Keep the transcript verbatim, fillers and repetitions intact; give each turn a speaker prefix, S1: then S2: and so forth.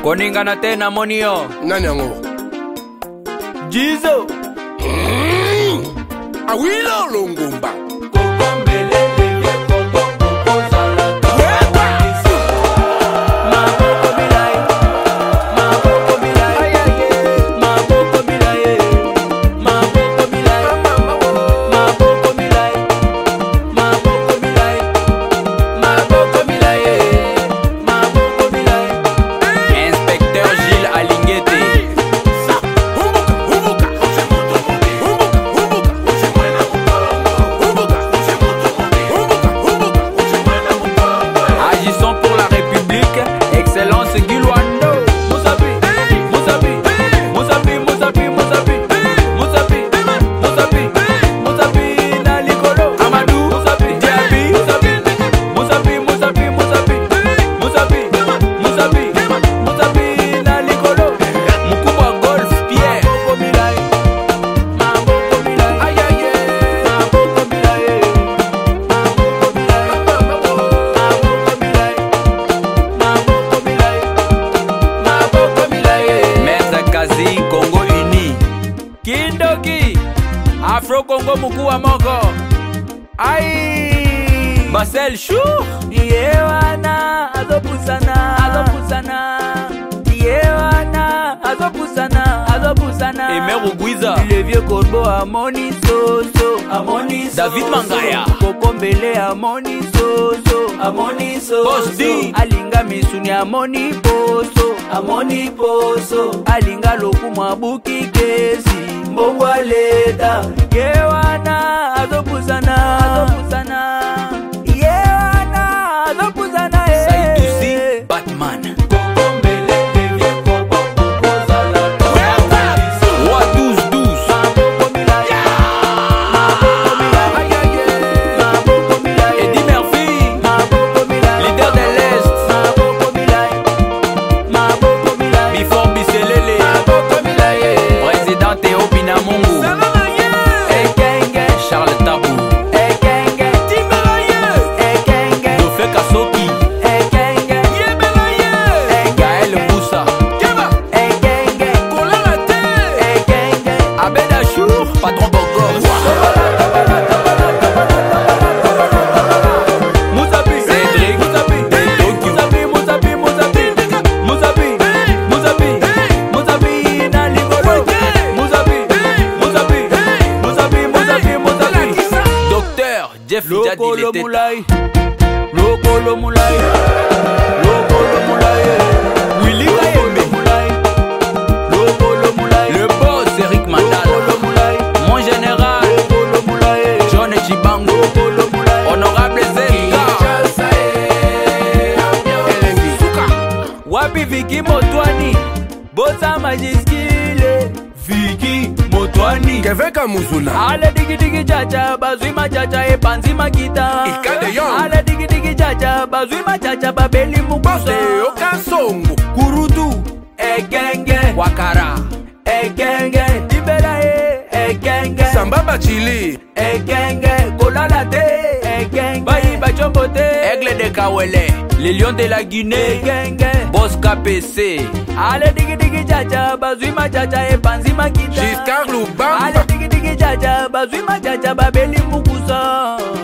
S1: koningana tena monio
S2: nani yango
S1: Jizo
S2: mm. Awilo Longomba
S1: Afro Congo mukua moko Ai Marcel Chou
S3: Yewana azopusana azopusana Yewana azopusana azopusana
S1: Emeru Guiza
S3: Le vieux corbeau amoni soso amoni soso
S1: David Mangaya
S3: Kokombele amoni soso amoni soso
S1: Bosti
S3: Alinga misuni amoni poso amoni poso Alinga loku mabuki kesi Mbongwa leta Yewana azopusana azopusana Yewana azopusana
S1: Saïdouzi Batman Patron Bogos Mouzabi Cédric Mouzabi Mouzabi Mouzabi Mouzabi Mouzabi Mouzabi Mouzabi na ligolo Mouzabi Mouzabi Mouzabi Mouzabi Mouzabi Docteur Jeff Jadi
S3: Loko Moulay Loko Moulay Loko Moulay
S1: Willy Kayembe
S3: Loko Moulay
S1: Le boss Eric Mandala Mon général John Chibango Honorable Zenga Wapi Viki Motwani Bosa Majiskile Viki Motwani
S2: Keveka Muzuna
S3: Ale digi digi chacha bazui machacha e panzi makita
S2: Ikade yon
S3: Ale digi digi chacha bazui machacha babeli mukusa
S2: Okasongo
S3: Kurutu Egenge
S1: Wakara
S3: Egenge Tibera e Egenge
S2: Sambaba Chili
S3: Egenge Kolala te Egenge Bayi bachombo te
S1: Aigle de Kawele Les Lions de la Guinée
S3: Egenge
S1: Boss K P C
S3: Ale digi digi chacha bazui machacha e panzi makita
S2: Giscard Lubamba
S3: Ale digi digi chacha bazui machacha babeli mukusa